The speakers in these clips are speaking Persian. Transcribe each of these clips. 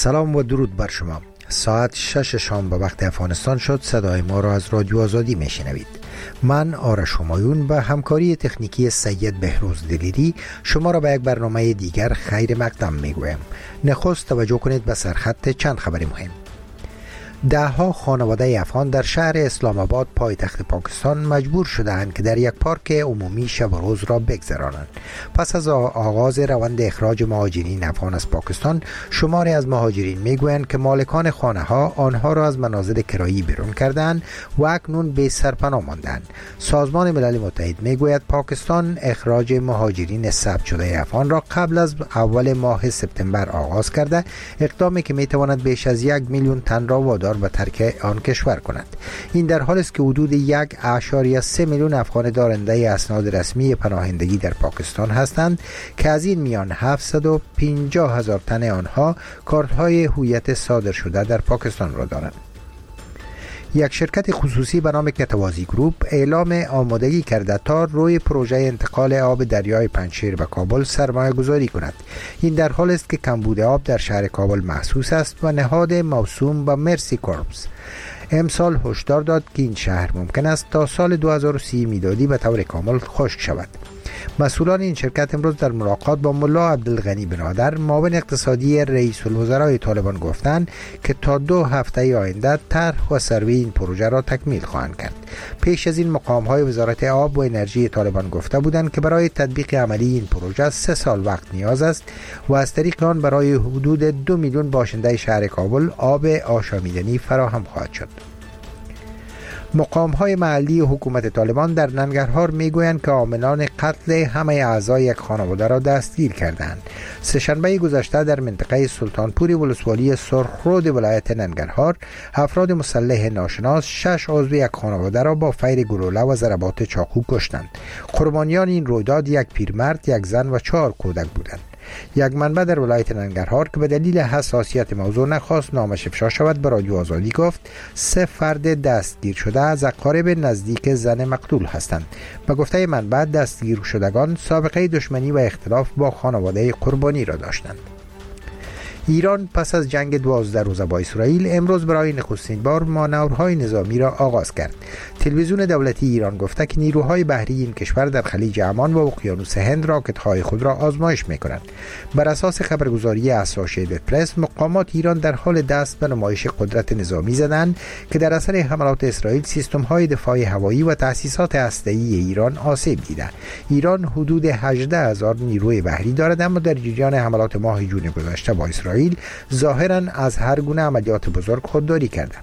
سلام و درود بر شما. ساعت 6 شام به وقت افغانستان شد. صدای ما را از رادیو آزادی میشنوید. من آرش همایون و همکاری تکنیکی سید بهروز دلیری شما را به یک برنامه دیگر خیر مقدم میگویم. نخست توجه کنید به سرخط چند خبر مهم. دهها خانواده افغان در شهر اسلام آباد پایتخت پاکستان مجبور شدند که در یک پارک عمومی شب و روز را بگذرانند. پس از آغاز روند اخراج مهاجرین افغان از پاکستان، شماری از مهاجرین میگویند که مالکان خانه ها آنها را از منازل کرایی بیرون کردند و اکنون بی سرپناه ماندند. سازمان ملل متحد میگوید پاکستان اخراج مهاجرین ثبت شده افغان را قبل از اول ماه سپتامبر آغاز کرده، اقدامی که میتواند بیش از 1 میلیون تن را وادار به ترک آن کشور کند. این در حالی است که حدود 1.3 میلیون افغان دارنده اسناد رسمی پناهندگی در پاکستان هستند که از این میان 750,000 تن آنها کارت‌های هویت صادر شده در پاکستان را دارند. یک شرکت خصوصی به نام کتوازی گروپ اعلام آمادگی کرده تا روی پروژه انتقال آب دریای پنجشیر به کابل سرمایه گذاری کند. این در حال است که کمبود آب در شهر کابل محسوس است و نهاد موسوم به مرسی کورپس امسال هشدار داد که این شهر ممکن است تا سال 2030 میلادی به طور کامل خشک شود. مسئولان این شرکت امروز در ملاقات با ملا عبدالغنی برادر معاون اقتصادی رئیس الوزرای طالبان گفتند که تا 2 هفته آینده طرح و سروی این پروژه را تکمیل خواهند کرد. پیش از این مقام‌های وزارت آب و انرژی طالبان گفته بودند که برای تطبیق عملی این پروژه 3 سال وقت نیاز است و از طریق آن برای حدود 2 میلیون باشنده شهر کابل آب آشامیدنی فراهم خواهد شد. مقام‌های محلی حکومت طالبان در ننگرهار میگویند که عاملان قتل همه اعضای یک خانواده را دستگیر کردند. سه‌شنبه گذشته در منطقه سلطانپور ولسوالی سرخرود ولایت ننگرهار، افراد مسلح ناشناس 6 عضو یک خانواده را با فیر گلوله و ضربات چاقو کشتند. قربانیان این رویداد یک پیرمرد، یک زن و 4 کودک بودند. یک منبع در ولایت ننگرهار که به دلیل حساسیت موضوع نخواست نامش افشا شود به رادیو آزادی گفت 3 فرد دستگیر شده از اقارب نزدیک زن مقتول هستند. به گفته منبع دستگیر شدگان سابقه دشمنی و اختلاف با خانواده قربانی را داشتند. ایران پس از جنگ 12 روزه با اسرائیل امروز برای نخستین بار مانورهای نظامی را آغاز کرد. تلویزیون دولتی ایران گفته که نیروهای بحری این کشور در خلیج عمان و اقیانوس هند راکت‌های خود را آزمایش می‌کنند. بر اساس خبرگزاری اسوسییتد پرس، مقامات ایران در حال دست به نمایش قدرت نظامی زدند که در اثر حملات اسرائیل سیستم‌های دفاع هوایی و تأسیسات هسته‌ای ایران آسیب دیده. ایران حدود 18,000 نیروی بحری دارد، اما در جریان حملات ماه جون گذشته با اسرائیل ظاهراً از هر گونه عملیات بزرگ خودداری کرده.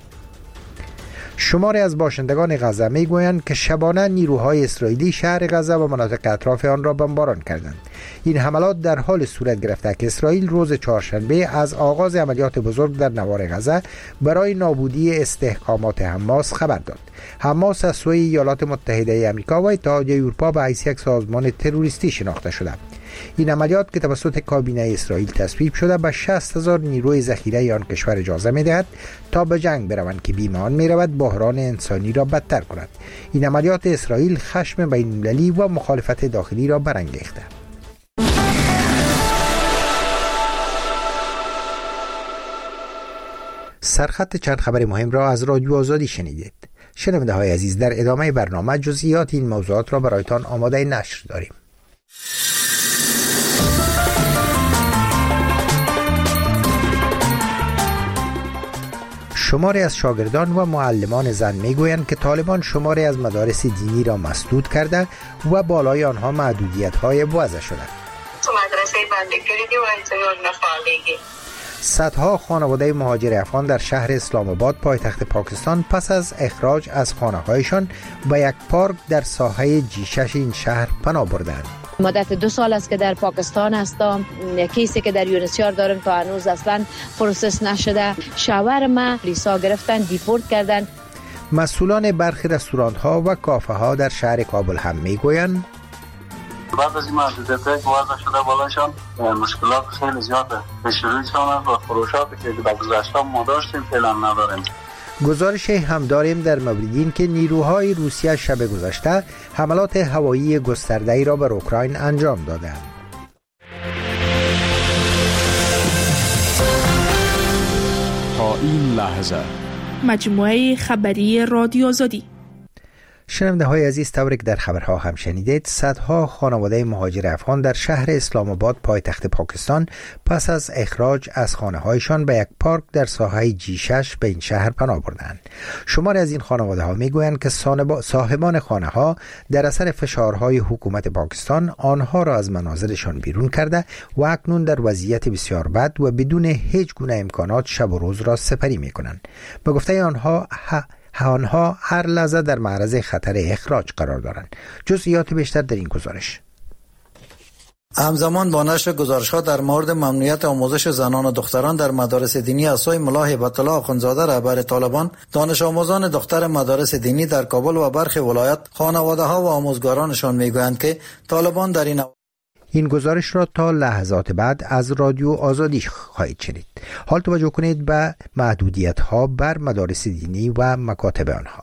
شماری از باشندگان غزه میگویند که شبانه نیروهای اسرائیلی شهر غزه و مناطق اطراف آن را بمباران کردند. این حملات در حال صورت گرفته که اسرائیل روز چهارشنبه از آغاز عملیات بزرگ در نوار غزه برای نابودی استحکامات حماس خبر داد. حماس از سوی ایالات متحده آمریکا و اتحادیه اروپا به حیث یک سازمان تروریستی شناخته شده. این عملیات که توسط کابینه اسرائیل تصویب شده به 60,000 نیروی ذخیره آن کشور اجازه می‌دهد تا به جنگ بروند که بیم آن می‌رود بحران انسانی را بدتر کند. این عملیات اسرائیل خشم بین‌المللی و مخالفت داخلی را برانگیخته. سرخط چند خبر مهم را از رادیو آزادی شنیدید. شنونده های عزیز، در ادامه برنامه جزئیات این موضوعات را برایتان آماده نشر داریم. شماری از شاگردان و معلمان زن میگویند که طالبان شماری از مدارس دینی را مسدود کرده و بالای آنها محدودیت‌های وضع شده. تو مدرسه بنده کردی و انتظار نفعالیگی. صدها خانواده مهاجر افغان در شهر اسلام آباد پایتخت پاکستان پس از اخراج از خانه‌هایشان به یک پارک در ساحه G6 این شهر پناه بردند. مدت 2 سال است که در پاکستان هستم. کیسی که در یونسیار دارم تا هنوز اصلا پروسس نشده. شوهر ما پلیسا گرفتن، دیپورت کردن. مسئولان برخی رستوران ها و کافه ها در شهر کابل هم میگویند بعد از این محدودیت‌هایی که وضع شده بالاشان مشکلات خیلی زیاده. به شروعشان و فروشاتی که در گذشته ما داشتیم فعلا نداریم. گزارش هم داریم در مورد این که نیروهای روسیه شب گذشته حملات هوایی گسترده‌ای را بر اوکراین انجام دادند. تا این لحظه. مجموعه خبری رادیو آزادی. شنونده های عزیز، طوری که در خبرها هم شنیدید، صدها خانواده مهاجر افغان در شهر اسلام آباد پایتخت پاکستان پس از اخراج از خانه هایشان به یک پارک در ساحه G6 به این شهر پناه بردند. شماری از این خانواده ها میگویند که صاحبان خانه ها در اثر فشارهای حکومت پاکستان آنها را از منازلشان بیرون کرده و اکنون در وضعیت بسیار بد و بدون هیچ گونه امکانات شب و روز را سپری میکنند. به گفته آنها هر لحظه در معرض خطر اخراج قرار دارند. جزئیات بیشتر در این گزارش. همزمان با نشر گزارش‌ها در مورد ممنوعیت آموزش زنان و دختران در مدارس دینی از سوی ملا هیبت الله آخوندزاده رهبر طالبان، دانش آموزان دختر مدارس دینی در کابل و برخی ولایات، خانواده‌ها و آموزگارانشان میگویند که طالبان در این گزارش را تا لحظات بعد از رادیو آزادی خواهید شنید. حال توجه کنید به محدودیت‌ها بر مدارس دینی و مکاتب آنها.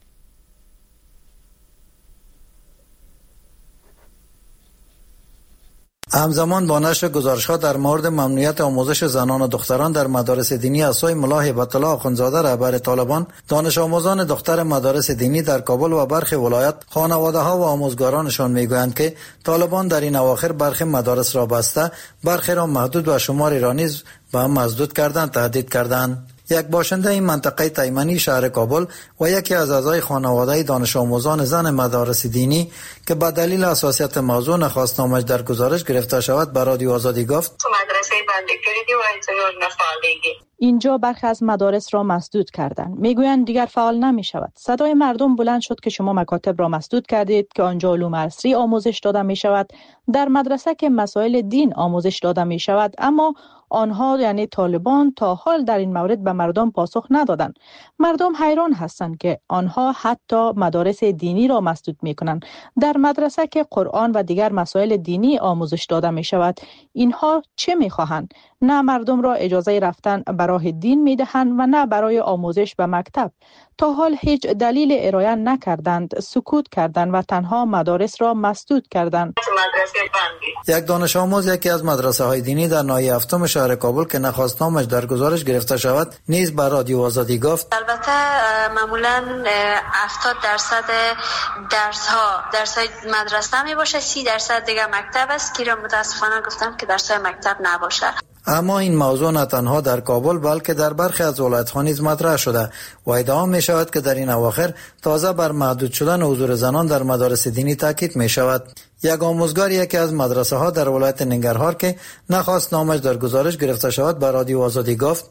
همزمان با نشر گزارش‌ها در مورد ممنوعیت آموزش زنان و دختران در مدارس دینی از سوی ملا هیبت الله آخوندزاده رهبر طالبان، دانش آموزان دختر مدارس دینی در کابل و برخی ولایات، خانواده‌ها و آموزگارانشان میگویند که طالبان در این اواخر برخی مدارس را بسته، برخی را محدود و شماری را نیز به هم مسدود کردند، تهدید کردند. یک باشنده این منطقه تایمنی شهر کابل و یکی از اعضای خانواده دانش آموزان زن مدارس دینی که به دلیل حساسیت موضوع نخواست نامش در گزارش گرفته شود به رادیو آزادی گفت: مدرسه بند کردی و انتظار نفعالیگی. اینجا برخی از مدارس را مسدود کردند. میگویند دیگر فعال نمی شود. صدای مردم بلند شد که شما مکاتب را مسدود کردید که آنجا علوم عصری آموزش داده می شود، در مدرسه که مسائل دین آموزش داده می شود، اما آنها یعنی طالبان تا حال در این مورد به مردم پاسخ ندادند. مردم حیران هستند که آنها حتی مدارس دینی را مسدود می کنند. در مدرسه که قرآن و دیگر مسائل دینی آموزش داده می شود، اینها چه می خواهند؟ نه مردم را اجازه رفتن به راه دین می دهند و نه برای آموزش به مکتب. تا حال هیچ دلیل ارائه نکردند، سکوت کردند و تنها مدارس را مسدود کردند. یک دانش آموز یکی از مدرسه های دینی در ناحیه هفتم شهر کابل که نخواست نامش در گزارش گرفته شود نیز به رادیو آزادی گفت: البته معمولا 70% درس‌های مدرسه می باشه، 30% دیگه مکتب است که متاسفانه گفتم که درس‌های مکتب نباشه. اما این موضوع نه تنها در کابل بلکه در برخی از ولایت‌ها نیز مطرح شده و ادعا می شود که در این اواخر تازه بر محدود شدن حضور زنان در مدارس دینی تاکید می شود. یک آموزگار یکی از مدرسه ها در ولایت ننگرهار که نخواست نامش در گزارش گرفته شود به رادیو آزادی گفت: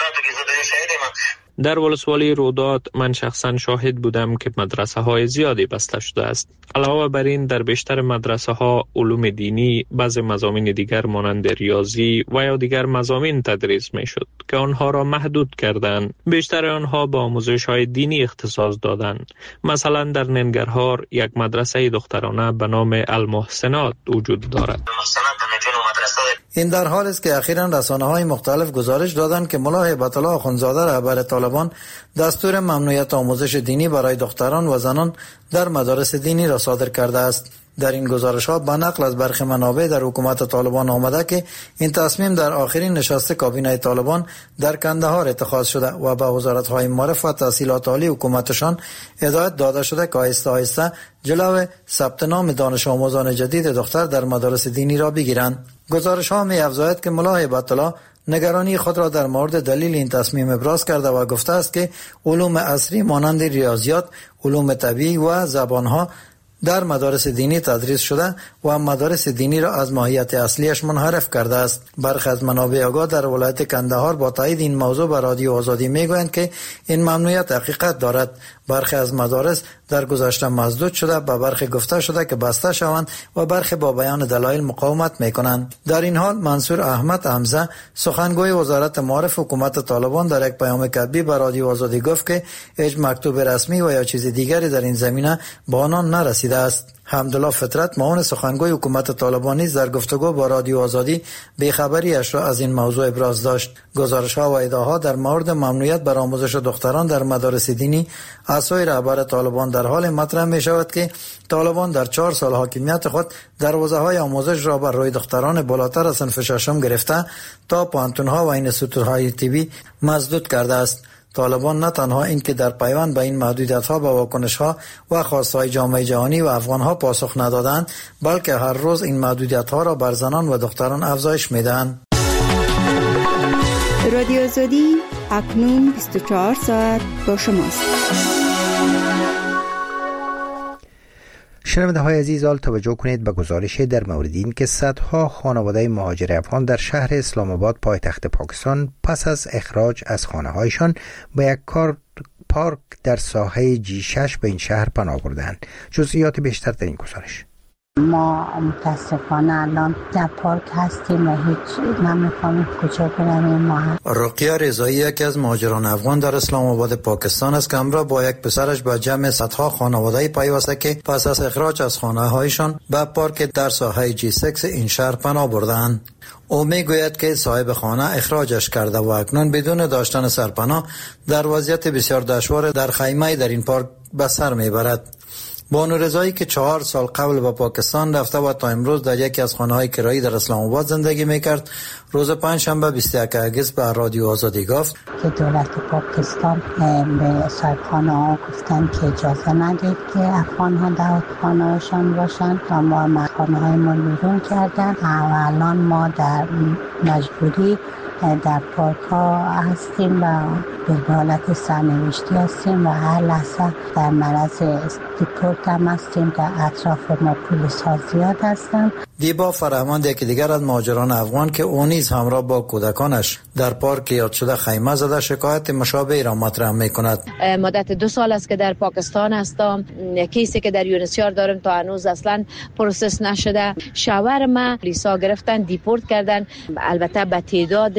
در ولسوالی رودات من شخصا شاهد بودم که مدرسه های زیادی بسته شده است. علاوه بر این در بیشتر مدرسه ها علوم دینی، بعض مضامین دیگر مانند ریاضی و یا دیگر مضامین تدریس می شد که آنها را محدود کردند. بیشتر آنها با آموزش های دینی اختصاص دادند. مثلا در ننگرهار یک مدرسه دخترانه به نام المحسنات وجود دارد. این در حال است که اخیراً رسانه‌های مختلف گزارش دادند که ملا هیبت الله آخوندزاده رهبر طالبان دستور ممنوعیت آموزش دینی برای دختران و زنان در مدارس دینی را صادر کرده است. در این گزارش‌ها به نقل از برخی منابع در حکومت طالبان آمده که این تصمیم در آخرین نشست کابینه طالبان در کندهار اتخاذ شده و به وزارت‌های معارف و تحصیلات عالی حکومتشان هدایت داده شده که آهسته آهسته جلو ثبت نام دانش آموزان جدید دختر در مدارس دینی را بگیرند. گزارش‌ها می‌افزاید که ملا هیبت الله نگرانی خود را در مورد دلیل این تصمیم ابراز کرده و گفته است که علوم عصری مانند ریاضیات، علوم طبیعی و زبان‌ها در مدارس دینی تدریس شده و مدارس دینی را از ماهیت اصلیش منحرف کرده است. برخی از منابع آگاه در ولایت کندهار با تایید این موضوع به رادیو آزادی میگویند که این ممنوعیت حقیقت دارد. برخی از مدارس در گذشته مسدود شده، به برخی گفته شده که بسته شوند و برخی با بیان دلایل مقاومت میکنند. در این حال منصور احمد حمزه سخنگوی وزارت معارف حکومت طالبان در یک پیام کتبی به رادیو آزادی گفت که هیچ مکتوب رسمی و یا چیز دیگری در این زمینه به آنان نرسیده رسیده است. حمدالله فطرت معاون سخنگوی حکومت طالبان نیز در گفتگو با رادیو آزادی بی‌خبری‌اش را از این موضوع ابراز داشت. گزارش‌ها و ادعاها در مورد ممنوعیت بر آموزش دختران در مدارس دینی از سوی رهبر طالبان در حال مطرح می‌شود که طالبان در 4 سال حاکمیت خود دروازه‌های آموزش را بر روی دختران بالاتر از صنف ششم گرفته تا پانتون‌ها و اینستیتوت‌های طبی مسدود کرده است. طالبان نه تنها این که در پیوند به این محدودیت‌ها به واکنش‌ها و خواست‌های جامعه جهانی و افغان‌ها پاسخ ندادند، بلکه هر روز این محدودیت‌ها را بر زنان و دختران افزایش می‌دهند. رادیو آزادی اکنون 24 ساعت با شماست. شنونده های عزیز، حال توجه کنید به گزارش در مورد این که صدها خانواده مهاجر افغان در شهر اسلام آباد پایتخت پاکستان پس از اخراج از خانه هایشان به یک پارک در ساحه G6 به این شهر پناه بردند. جزئیات بیشتر در این گزارش. ما متاسفانه الان در پارک هستیم و هیچ نمی‌فهمیم کجا بریم. ما رقیه رضایی یکی از مهاجران افغان در اسلام آباد پاکستان است که همراه با یک پسرش به جمع صدها خانواده‌ای پیوسته که پس از اخراج از خانه‌هایشان به پارک در ساحه G6 این شهر پناه بردند. او میگوید که صاحب خانه اخراجش کرده و اکنون بدون داشتن سرپناه در وضعیت بسیار دشوار در خیمه در این پارک به سر میبرد. بانو رضایی که 4 سال قبل به پاکستان رفته و تا امروز در یکی از خانه‌های کرایی در اسلام آباد زندگی میکرد، روز پنجشنبه 21 اگست به رادیو آزادی گفت که دولت پاکستان به صاحبخانه‌ها گفتن که اجازه ندید که افغان‌ها در خانه‌هاشان باشن و ما خانه‌هایمون بیرون کردن و الان ما در مجبوری در پارک ها هستیم و به حالت سرنوشتی هستیم و هر لحظه در معرض دیپورت هم هستیم. در اطراف ما پلیس ها زیاد هستن. دیبا فرهمند یکی دیگر از مهاجران افغان که او نیز همراه با کودکانش در پارک یاد شده خیمه زده شکایت مشابهی را مطرح می‌کند. مدت 2 سال است که در پاکستان هستم. کیسی که در یونسیار دارم تا هنوز اصلا پروسس نشده. شوهر ما پلیسا گرفتن، دیپورت کردن. البته به تعداد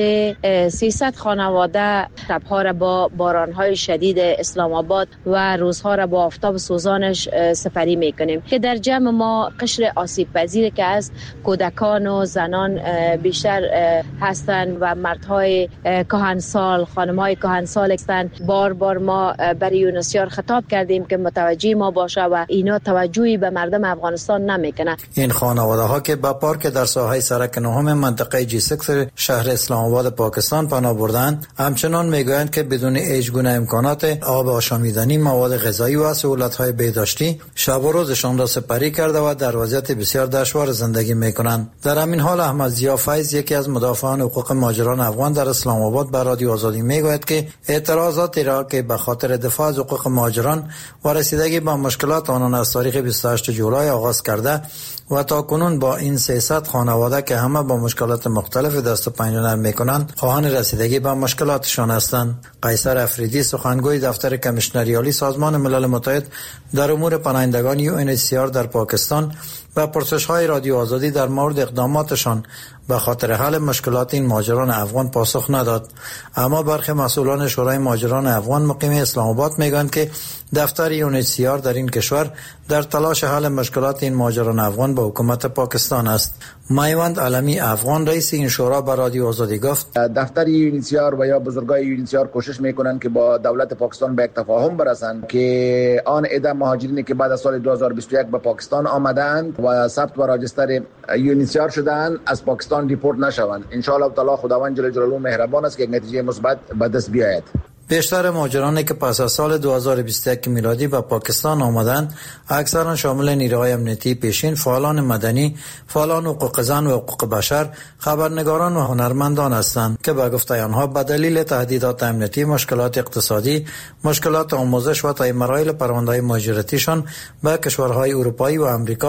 300 خانواده شب‌ها را با باران‌های شدید اسلام آباد و روزها را با آفتاب سوزانش سپری می‌کنیم که در جمع ما قشر آسیب پذیر که است کودکان و زنان بیشتر هستند و مردهای کهنسال، خانم‌های کهنسال هستند. بار ما برای یونسیار خطاب کردیم که متوجه ما باشه و اینا توجهی به مردم افغانستان نمیکنه. این خانواده ها که به پارک در ساحه سرک نهم منطقه G6 شهر اسلام آباد پاکستان پناه بردند، همچنان میگویند که بدون هیچ گونه امکانات آب آشامیدنی، مواد غذایی و سهولت‌های بهداشتی شب و روزشان را سپری کرده و در وضعیت بسیار دشوار زندگی میکنند. در همین حال احمد ضیا فیض یکی از مدافعان حقوق مهاجران افغان در اسلام آباد به رادیو آزادی میگوید که اعتراضاتی را که به خاطر دفاع از حقوق مهاجران و رسیدگی به مشکلات آنان از تاریخ 28 جولای آغاز کرده و تا کنون با این 300 خانواده که همه با مشکلات مختلف دست و پنجه نرم میکنند خواهان رسیدگی به مشکلاتشان هستند. قیصر افریدی سخنگوی دفتر کمیشنری عالی سازمان ملل متحد در امور پناهندگان UNHCR در پاکستان و پرسش‌های رادیو آزادی در مورد اقداماتشان به خاطر حل مشکلات این مهاجران افغان پاسخ نداد. اما برخی مسئولان شورای مهاجران افغان مقیم اسلام آباد میگویند که دفتر UNHCR در این کشور در تلاش حل مشکلات این مهاجران افغان با حکومت پاکستان است. میوند علمی افغان رئیس این شورا به رادیو آزادی گفت دفتر UNHCR و یا بزرگای UNHCR کوشش میکنند که با دولت پاکستان به یک تفاهم برسند که آن عده مهاجرینی که بعد از سال 2021 به پاکستان آمدند و ثبت و راجستر UNHCR شدند از پاکستان دیپورت نشوند. ان شاء الله تعالی خداوند جل جلاله مهربان است که یک نتیجه مثبت به دست بیاید. بیشتر مهاجرانی که پس از سال 2021 میلادی به پاکستان آمدند اکثرا شامل نیروهای امنیتی پیشین، فعالان مدنی، فعالان حقوق زن و حقوق بشر، خبرنگاران و هنرمندان هستند که به گفته آنها به دلیل تهدیدات امنیتی، مشکلات اقتصادی، مشکلات آموزش و طی مراحل پرونده‌های مهاجرتیشان به کشورهای اروپایی و آمریکا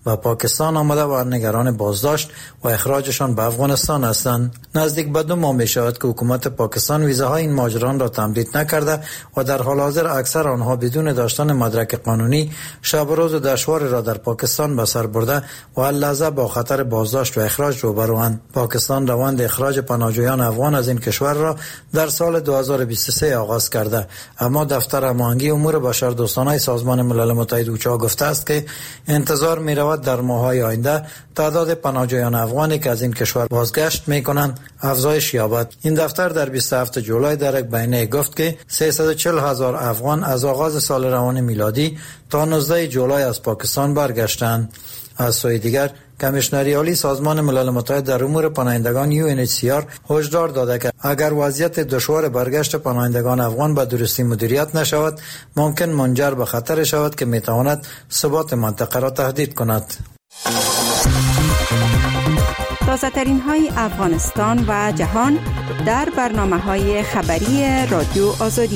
و پاکستان آمده و نگران بازداشت و اخراجشان به افغانستان هستند. نزدیک به 2 ماه می شود که حکومت پاکستان ویزاهای این مهاجران را تمدید نکرده و در حال حاضر اکثر آنها بدون داشتن مدرک قانونی شب و روز دشواری را در پاکستان به سر برده و هر لحظه با خطر بازداشت و اخراج روبروند. پاکستان روند اخراج پناهجویان افغان از این کشور را در سال 2023 آغاز کرده، اما دفتر هماهنگی امور بشردوستانه سازمان ملل متحد اوچا گفته است که انتظار می رود در ماه‌های آینده تعداد پناهجویان افغانی که از این کشور بازگشت می کنند افزایش یابد. این دفتر در 27 جولای در یک بیانیه گفت که 340,000 افغان از آغاز سال روان میلادی تا 19 جولای از پاکستان برگشتند. از سوی دیگر کمیشنری عالی سازمان ملل متحد در امور پناهندگان UNHCR هشدار داده که اگر وضعیت دشوار برگشت پناهندگان افغان به درستی مدیریت نشود ممکن منجر به خطر شود که میتواند ثبات منطقه را تهدید کند. تازه ترین های افغانستان و جهان در برنامه‌های خبری رادیو آزادی.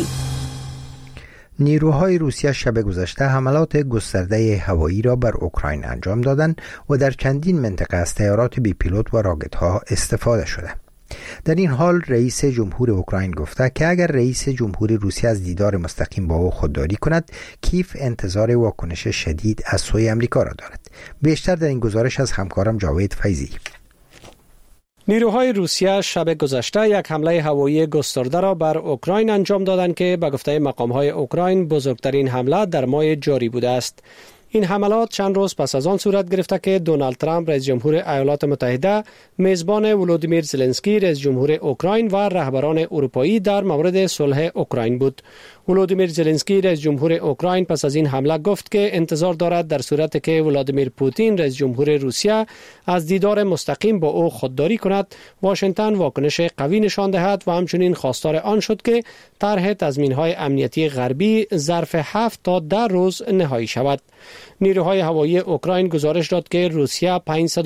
نیروهای روسیه شب گذشته حملات گسترده هوایی را بر اوکراین انجام دادند و در چندین منطقه از طیارات بی پیلوت و راکت‌ها استفاده شده. در این حال رئیس جمهور اوکراین گفته که اگر رئیس جمهور روسیه از دیدار مستقیم با او خودداری کند، کیف انتظار واکنش شدید از سوی امریکا را دارد. بیشتر در این گزارش از همکارم جاوید فیضی. نیروهای روسیه شب گذشته یک حمله هوایی گسترده را بر اوکراین انجام دادند که به گفته مقام‌های اوکراین بزرگترین حمله در ماه جاری بوده است. این حملات چند روز پس از آن صورت گرفته که دونالد ترامپ رئیس جمهور ایالات متحده میزبان ولودیمیر زلنسکی رئیس جمهور اوکراین و رهبران اروپایی در مورد صلح اوکراین بود. ولودیمیر زلنسکی رئیس جمهور اوکراین پس از این حمله گفت که انتظار دارد در صورتی که ولادیمیر پوتین رئیس جمهور روسیه از دیدار مستقیم با او خودداری کند، واشنگتن واکنش قوی نشان دهد و همچنین خواستار آن شد که طرح تضمین‌های امنیتی غربی ظرف 7 تا 10 روز نهایی شود. نیروهای هوایی اوکراین گزارش داد که روسیه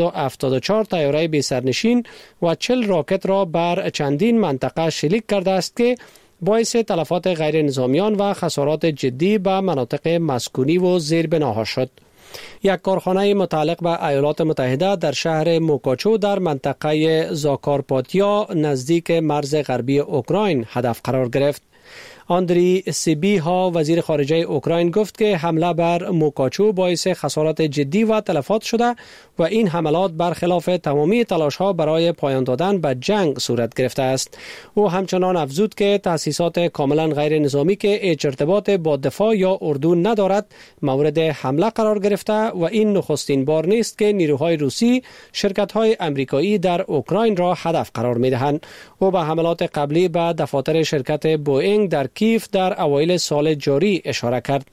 574 طیاره بی سرنشین و 40 راکت را بر چندین منطقه شلیک کرده است که باعث تلفات غیر نظامیان و خسارات جدی به مناطق مسکونی و زیربناها شد. یک کارخانه متعلق به ایالات متحده در شهر موکاچو در منطقه زاکارپاتیا نزدیک مرز غربی اوکراین هدف قرار گرفت. آندری سیبیها وزیر خارجه اوکراین گفت که حمله بر موکاچو باعث خسارات جدی و تلفات شده و این حملات برخلاف تمامی تلاش‌ها برای پایان دادن به جنگ صورت گرفته است. او همچنان افزود که تأسیسات کاملا غیر نظامی که هیچ ارتباط با دفاع یا اردو ندارد مورد حمله قرار گرفته و این نخستین بار نیست که نیروهای روسی شرکت‌های آمریکایی در اوکراین را هدف قرار می‌دهند. او به حملات قبلی به دفاتر شرکت بوئینگ در کیف در اوایل سال جاری اشاره کرد.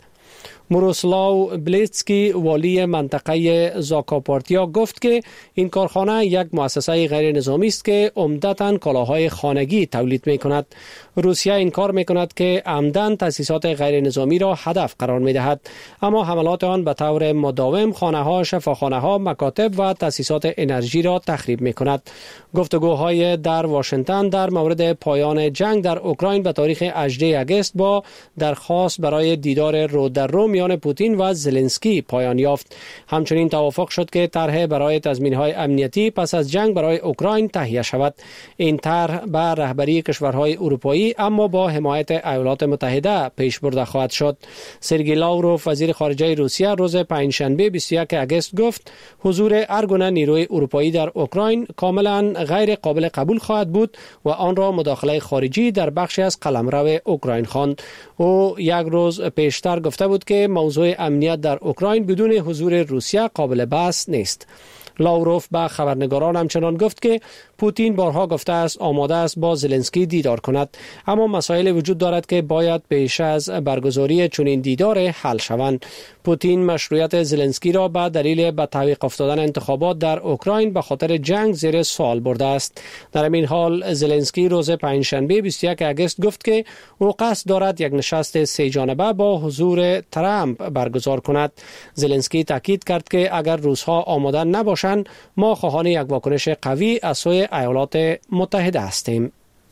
موروسلاو بلیتسکی والی منطقه زاکارپاتیا گفت که این کارخانه یک مؤسسه غیر نظامی است که عمدتاً کالاهای خانگی تولید می‌کند. روسیه انکار می‌کند که عمداً تأسیسات غیر نظامی را هدف قرار می‌دهد، اما حملات آن به طور مداوم خانه‌ها، شفاخانه‌ها، مکاتب و تأسیسات انرژی را تخریب می‌کند. گفتگوهای در واشنگتن در مورد پایان جنگ در اوکراین به تاریخ 18 آگوست با درخواست برای دیدار رو در رو میان پوتین و زلنسکی پایان یافت. همچنین توافق شد که طرح برای تضمین‌های امنیتی پس از جنگ برای اوکراین تهیه شود. این طرح به رهبری کشورهای اروپایی اما با حمایت ایالات متحده پیش برده خواهد شد. سرگئی لاوروف وزیر خارجه روسیه روز پنجشنبه 21 آگوست گفت حضور هر گونه نیروی اروپایی در اوکراین کاملا غیر قابل قبول خواهد بود و آن را مداخله خارجی در بخشی از قلمرو اوکراین خواند. او یک روز پیشتر گفته بود که موضوع امنیت در اوکراین بدون حضور روسیه قابل بحث نیست. لاوروف به خبرنگاران همچنان گفت که پوتین بارها گفته است آماده است با زلنسکی دیدار کند، اما مسائل وجود دارد که باید پیش از برگزاری چنین دیدار حل شوند. پوتین مشروعیت زلنسکی را به دلیل به تعویق افتادن انتخابات در اوکراین به خاطر جنگ زیر سوال برده است. در این حال زلنسکی روز پنجشنبه 21 آگوست گفت که او قصد دارد یک نشست سه جانبه با حضور ترامپ برگزار کند. زلنسکی تاکید کرد که اگر روس‌ها آماده نباشند ما خواهان یک واکنش قوی از سوی ایالات متحده هستیم.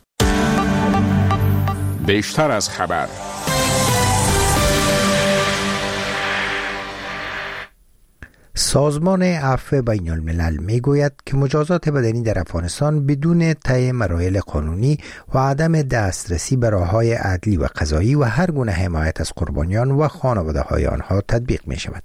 بیشتر از خبر. سازمان عفو بین الملل می گوید که مجازات بدنی در افغانستان بدون طی مراحل قانونی و عدم دسترسی به راه‌های عدلی و قضایی و هر گونه حمایت از قربانیان و خانواده‌های آنها تطبیق می شود.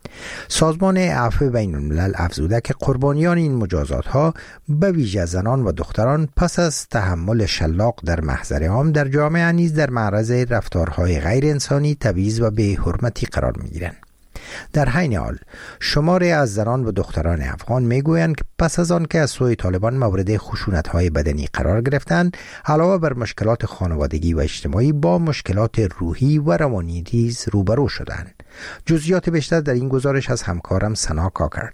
سازمان عفو بین الملل افزوده که قربانیان این مجازات ها به ویژه زنان و دختران پس از تحمل شلاق در محضر عام در جامعه نیز در معرض رفتارهای غیر انسانی، تبعیض و بی‌حرمتی قرار می گیرند. در حین حال شماری از زنان و دختران افغان میگویند که پس از آن که از سوی طالبان مورد خشونت‌های بدنی قرار گرفتند، علاوه بر مشکلات خانوادگی و اجتماعی با مشکلات روحی و روانی نیز روبرو شدند. جزئیات بیشتر در این گزارش از همکارم سنا کاکر.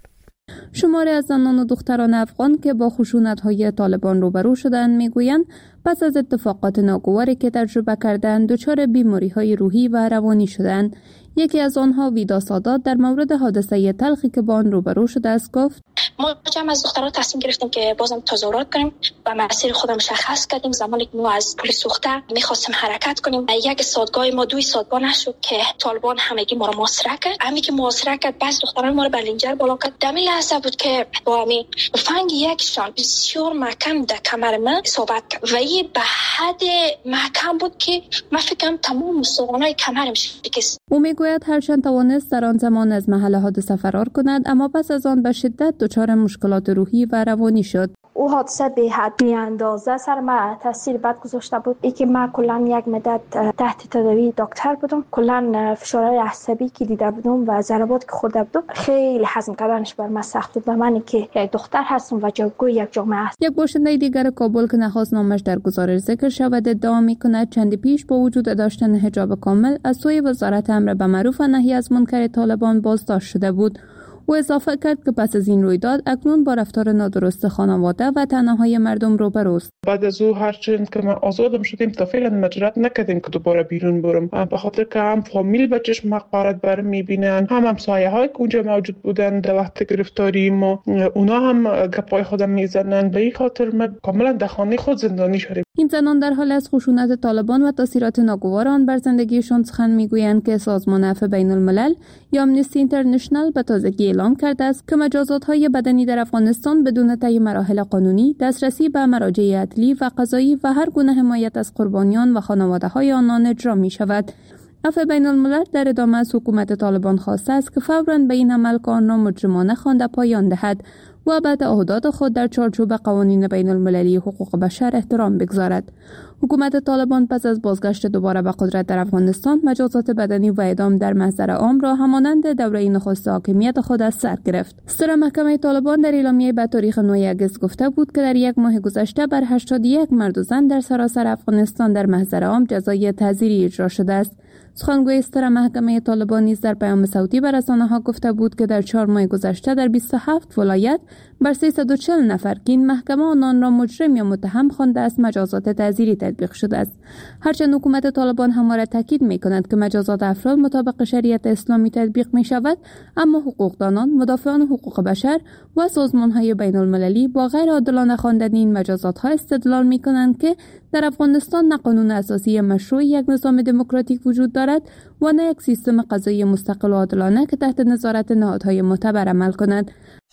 شماری از زنان و دختران افغان که با خشونت‌های طالبان روبرو شدند میگویند پس از اتفاقات ناگواری که تجربه کردند دچار بیماری‌های روحی و روانی شدند. یکی از آنها ویدا سادات در مورد حادثه تلخی که با آن روبرو شده است گفت: ما جمع از دخترها تصمیم گرفتیم که بازم تظاهرات کنیم و مسیر خودم مشخص کردیم. زمانی که ما از پل سوخته می‌خواستیم حرکت کنیم، یک سادگاه ما 2 سادگاه نشد که طالبان همگی ما را محاصره کرد. همین که محاصره کرد بس دختران ما را به لنجر بالا کرد. دمی لحظه بود که با همین فنگ یکشان بسیار محکم در کمر من اصابت کرد و این به حد محکم بود که من فکرم تمام استخوان‌های کمرم شکست. او میگوید هرچند توانست در آن زمان از محل حادثه فرار کند، اما پس از آن به شدت دچار مشکلات روحی و روانی شد. او حادثه به حد بی‌اندازه سر من تاثیر بد گذاشته بود. ای که من کلا یک مدت تحت تداوی دکتر بودم، کلا فشارهای عصبی که دیده بودم و ضربات که خورده بودم خیلی هضم کردنش بر من سخت بود. و من که یک دختر هستم و جاگوی یک جامعه است. یک باشنده دیگر کابل که نخواست نامش در گزارش ذکر شود ادعا می‌کند چندی پیش با وجود داشتن حجاب کامل از سوی وزارت امر به معروف و نهی از منکر طالبان بازداشت شده بود. او اضافه کرد که پس از این رویداد اکنون با رفتار نادرست خانواده و تنهایی مردم روبروست. بعد از او هرچند که ما آزادم شدیم تا فعلا مجرد نکردیم که دوباره بیرون برم، به خاطر که هم فامیل به چشم حقارت برم میبینن، هم همسایه های که اونجا موجود بودن در وقت گرفتاری ما، اونا هم گپای خودم میزنن. به این خاطر ما کاملا در خانه خود زندانی شدیم. این زنان در حال از خشونت طالبان و تاثیرات ناگوار آن بر زندگیشان سخن میگویند که سازمان عفو بین الملل یا آمنستی اینترنشنال به تازگی اعلام کرده است که مجازات‌های بدنی در افغانستان بدون طی مراحل قانونی، دسترسی به مراجع عدلی و قضایی و هر گونه حمایت از قربانیان و خانواده‌های آنان اجرا می‌شود. عفو بین الملل در ادامه از حکومت طالبان خواسته است که فوراً به این عمل آن را مجرمانه خوانده پایان دهد و بعد عهدات خود در چارچوب قوانین بین المللی حقوق بشر احترام بگذارد. حکومت طالبان پس از بازگشت دوباره به قدرت در افغانستان مجازات بدنی و اعدام در محضر عام را همانند دوره نخست حاکمیت خود از سر گرفت. صدر محکمه طالبان در اعلامیه به تاریخ 9 آگوست گفته بود که در یک ماه گذشته بر 81 مرد و زن در سراسر افغانستان در محضر عام جزای تعزیری اجرا شده است. سخنگوی صدر محکمه طالبان نیز در پیام صوتی به رسانه‌ها گفته بود که در 4 ماه گذشته در 27 ولایت بر 340 نفر که این محکمه آنان را مجرم یا متهم خوانده است مجازات تعزیری تطبیق شده است. هرچند حکومت طالبان همواره تاکید می‌کند که مجازات افراد مطابق شریعت اسلامی تطبیق می‌شود، اما حقوقدانان، مدافعان حقوق بشر و سازمان‌های بین‌المللی با غیر عادلانه خواندن این مجازات‌ها استدلال می‌کنند که در افغانستان نه قانون اساسی مشروع یک نظام دموکراتیک وجود دارد و نه یک سیستم قضایی مستقل و عادلانه که تحت نظارت نهادهای معتبر عمل کند.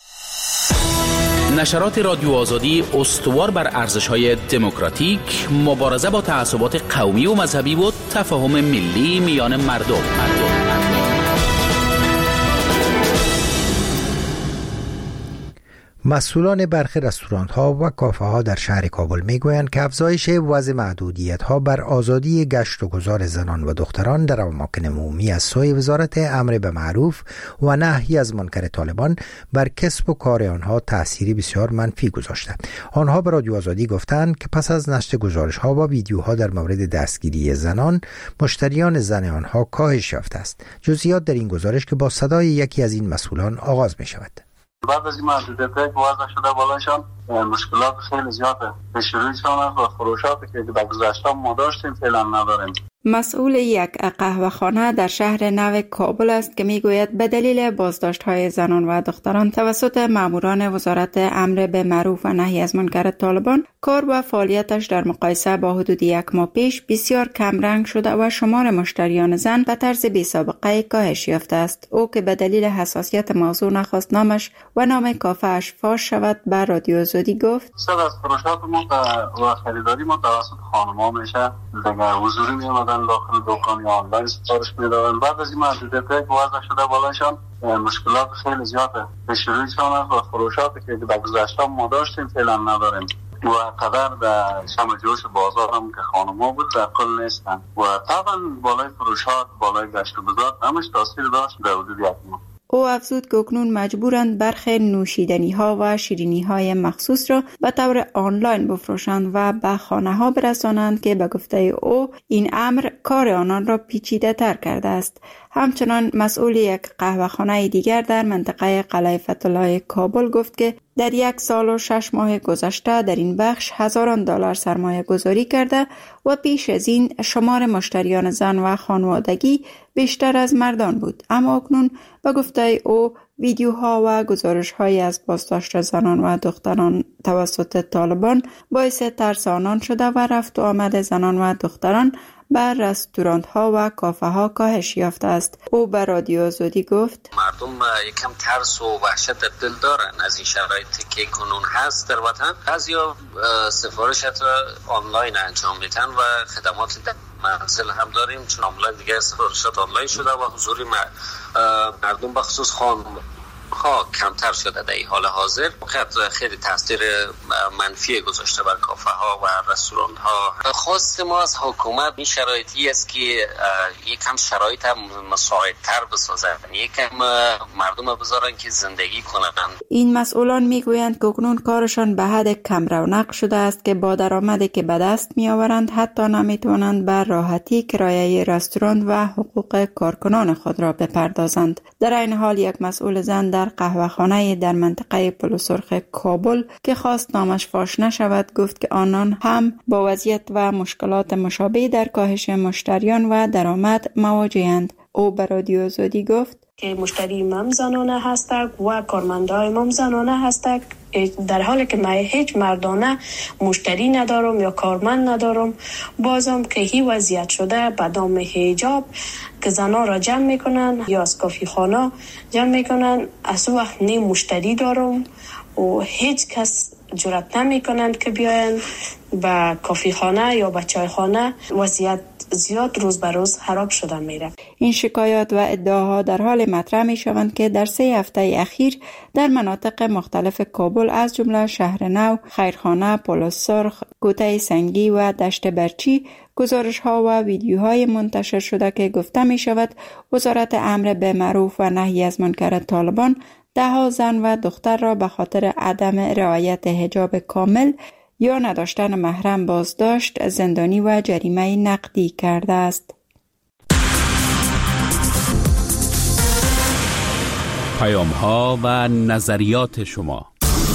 نشرات رادیو آزادی استوار بر ارزش‌های دموکراتیک، مبارزه با تعصبات قومی و مذهبی و تفاهم ملی میان مردم. مسئولان برخی رستوران‌ها و کافه‌ها در شهر کابل می‌گویند که افزایش وضع محدودیت‌ها بر آزادی گشت و گذار زنان و دختران در اماکن عمومی از سوی وزارت امر به معروف و نهی از منکر طالبان بر کسب و کار آنها تأثیری بسیار منفی گذاشته. آنها به رادیو آزادی گفتند که پس از نشر گزارش‌ها و ویدیوها در مورد دستگیری زنان، مشتریان زن آنها کاهش یافته است. جزئیات در این گزارش که با صدای یکی از این مسئولان آغاز می‌شود. بعد از این محدودیت‌ها که وضع شده بالاشان مشکلات خیلی زیاده پیش رویشان است و فروشاتی که در گذشته ما داشتیم فعلا نداریم. مسئول یک قهوه‌خانه در شهر نو کابل است که میگوید به دلیل بازداشت‌های زنان و دختران توسط ماموران وزارت امر به معروف و نهی از منکر طالبان کار و فعالیتش در مقایسه با حدود یک ماه پیش بسیار کمرنگ شده و شمار مشتریان زن به طرز بی‌سابقه کاهش یافته است. او که به دلیل حساسیت موضوع نخواست نامش و نام کافه‌اش فاش شود به رادیو زودی گفت: صد از فروشات ما و خریداری ما توسط خانم‌ها میشه دیگه حضوری میومدن داخل دکان یا آنلاین سفارش میدادن. بعد از این محدودیت که وضع شده بالاشان مشکلات خیلی زیاده پیش رویشان است و فروشاتی که در گذشته ما داشتیم فعلا نداریم و قدر در شم جوش بازار هم که خانم‌ها بود در کل نیستن و طبعا بالای فروشات بالای گشت و گذار همش تاثیر داشت در حدود یک ماه. او افزود که اکنون مجبورند برخی نوشیدنی ها و شیرینی های مخصوص را به طور آنلاین بفروشند و به خانه ها برسانند که به گفته او این امر کار آنان را پیچیده تر کرده است. همچنان مسئول یک قهوه‌خانه دیگر در منطقه قلعه فتح‌الله کابل گفت که در 1 سال و 6 ماه گذشته در این بخش هزاران دلار سرمایه گذاری کرده و پیش از این شمار مشتریان زن و خانوادگی بیشتر از مردان بود. اما اکنون به گفته او ویدیوها و گزارش‌های از بازداشت زنان و دختران توسط طالبان باعث ترس آنان شده و رفت و آمد زنان و دختران به رستوران‌ها و کافه‌ها کاهش یافته است. او به رادیو زودی گفت: مردم یکم ترس و وحشت در دل دارن از این شرایطی که کنون هست در وطن. بعضیا سفارشات آنلاین انجام میدن و خدمات در منزل هم داریم چون آنلاین دیگه سفارشات آنلاین شده و حضور مردم بخصوص کمتر شده در این حال حاضر. خیلی تاثیر منفی گذاشته بر کافه ها و رستوران ها. خواست ما از حکومت این شرایطی است که یکم شرایط مساعدتر بسازن، یکم مردم بذارن که زندگی کنن. این مسئولان میگویند که اکنون کارشان به حد کم رونق شده است که با درآمدی که به دست میآورند حتی نمیتوانند به راحتی کرایه رستوران و حقوق کارکنان خود را بپردازند. در این حال یک مسئول زن در قهوه‌خانه در منطقه پل سرخ کابل که خواست نامش فاش نشود گفت که آنان هم با وضعیت و مشکلات مشابه در کاهش مشتریان و درآمد مواجه‌اند. او به رادیو زودی گفت که مشتری من زنانه هستند و کارمندای من زنانه هستند، در حالی که من هیچ مردانه مشتری ندارم یا کارمند ندارم. بازم که هی وضعیت شده به دام حجاب که زنها را جمع میکنن یا از کافی خانه جمع میکنن، از وقت نیم مشتری دارم و هیچ کس جرأت نمیکنند که بیاین به کافی خانه یا به چای خانه. وضعیت زیاد روز به روز خراب شده میره. این شکایات و ادعاها در حال مطرح می شوند که در 3 هفته اخیر در مناطق مختلف کابل از جمله شهر نو، خیرخانه، پل سرخ، کوته سنگی و دشت برچی گزارش ها و ویدیوهای منتشر شده که گفته می شود وزارت امر به معروف و نهی از منکر طالبان 10 زن و دختر را به خاطر عدم رعایت حجاب کامل یا نداشتن محرم بازداشت، زندانی و جریمه نقدی کرده است. پیام‌ها و نظریات شما.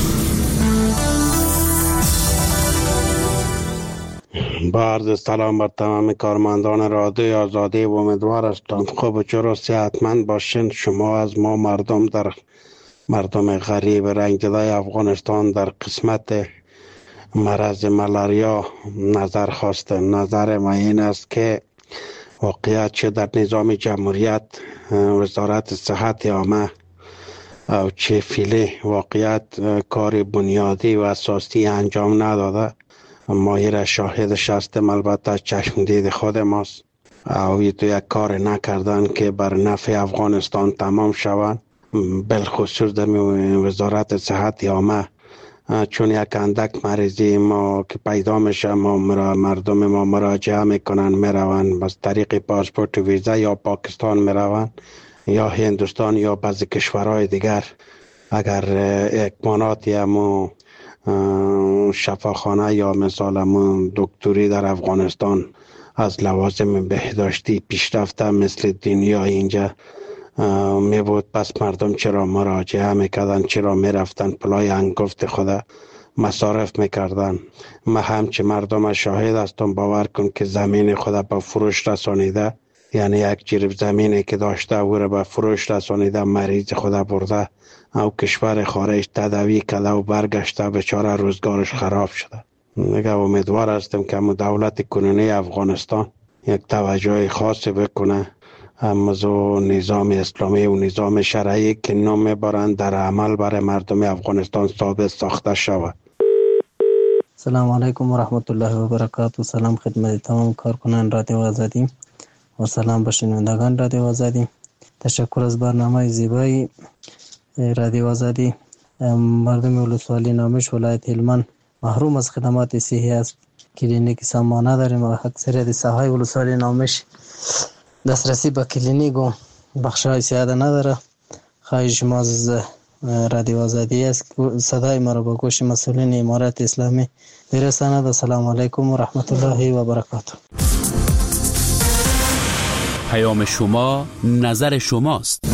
با عرض سلام بر تمام کارمندان رادیو آزادی و امیدوار هستم خوب و چرا صحتمند باشین. شما از ما مردم غریب رنگ‌زده افغانستان در قسمت مرض ملاریا نظر خواسته. نظر ما این است که واقعیت چه در نظام جمهوریت وزارت صحت عامه او چه فعلی واقعیت کار بنیادی و اساسی انجام نداده. ما شاهدش هستیم، البته چشم دید خود ماست. او تو یک کار نکردن که بر نفع افغانستان تمام شوند، بالخصوص در وزارت صحت عامه. چون یک اندک مریضی ما که پیدا میشه مردم ما مراجعه میکنن میرون بس طریق پاسپورت و ویزا یا پاکستان میرون یا هندوستان یا بعضی کشورهای دیگر. اگر اکماناتی همو شفاخانه یا مثال همو دکتری در افغانستان از لوازم بهداشتی پیشرفته مثل دنیا اینجا می بود، پس مردم چرا مراجعه میکردن، چرا میرفتن پلای انگفت خدا مصارف میکردن. ما همچه مردم شاهد هستم، باور کن که زمین خود به فروش رسانیده، یعنی یک جریب زمینی که داشته او را به فروش رسانیده، مریض خود برده او کشور خارج تداوی کرده و برگشته، بیچاره روزگارش خراب شده. دیگه امیدوار هستم که دولت کنونی افغانستان یک توجه خاصی بکنه، امازو نظام اسلامی و نظام شرعی که نام میبرند در عمل برای مردم افغانستان ثابت ساخته شود. سلام علیکم و رحمت الله و برکاته. سلام خدمت تمام کارکنان رادیو آزادی و سلام به شنوندگان رادیو آزادی. تشکر از برنامه زیبای رادیو آزادی. مردم ولسوالی نامش ولایت هلمند محروم از خدمات صحی است. کلینیک سامانه داریم و اکثریت ساحای ولسوالی نامش دسترسی به کلینیک و بخش‌های سیاده نداره. خواهش ما از رادیو آزادی است که صدای ما را به گوش مسئولین امارت اسلامی برساند. سلام علیکم و رحمت الله و برکاته. پیام شما نظر شماست.